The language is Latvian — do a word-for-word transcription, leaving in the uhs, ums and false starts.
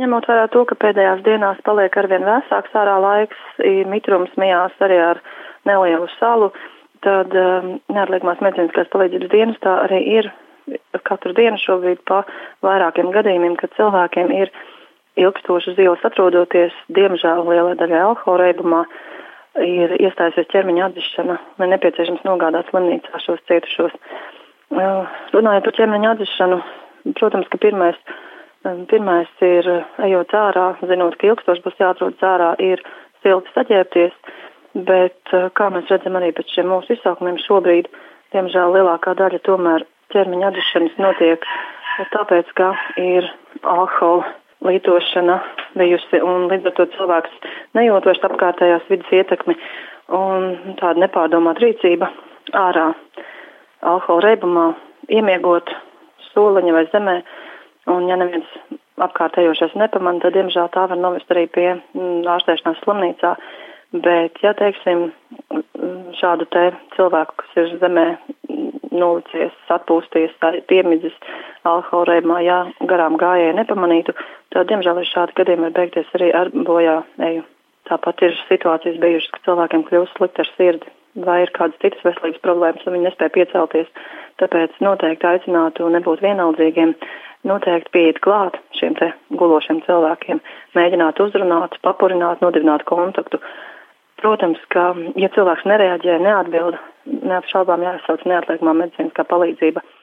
Ņemot vērā to, ka pēdējās dienās paliek arvien vēsāks ārā laiks, mitrums mijās arī ar nelielu salu, tad um, neatliekamās medicīniskās palīdzības dienestā arī ir katru dienu šobrīd pa vairākiem gadījumiem, kad cilvēkiem ir ilgstoši uz ielas atrodoties, diemžēl lielai daļai alkohola reibumā, ir iestājusies ķermeņa atdzišana, vai nepieciešams nogādāt slimnīcā šos cietušos. Uh, runājot par ķermeņa atdzišanu, protams, ka pirmais, um, pirmais ir, ejot ārā, zinot, ka ilgstoši būs jāatrodas ārā, ir silti saģērbties, bet, uh, kā mēs redzam arī pēc šiem mūsu izsaukumiem šobrīd, diemžēl lielākā daļa tomēr ķermeņa atdzišanas notiek tāpēc, ka ir alkohola lietošana bijusi un līdz ar to cilvēks nejūt vairs apkārtējās vidas ietekmi un tāda nepārdomāta rīcība ārā alkohola reibumā, iemiegot soliņa vai zemē, un ja neviens apkārtējošais nepamana, tad diemžēl tā var novest arī pie ārstēšanās slimnīcā, bet, ja teiksim, šādu te cilvēku, kas ir zemē nolicies, atpūsties, piemidzis alkohola reibumā, ja garām gājēji nepamanītu, tad, diemžēl, ir šādi gadījumi var beigties arī ar bojā eju. Tāpat ir situācijas bijušas, ka cilvēkiem kļūst slikti ar sirdi, vai ir kādas citas veselības problēmas, un viņi nespēja piecelties. Tāpēc noteikti aicinātu nebūt vienaldzīgiem, noteikti pieiet klāt šiem te gulošiem cilvēkiem, mēģināt uzrunāt, papurināt, nodibināt kontaktu. Protams, ka, ja cilvēks nereaģē, neatbild, neapšaubām jāsauc neatliekamā medicīniskā palīdzība.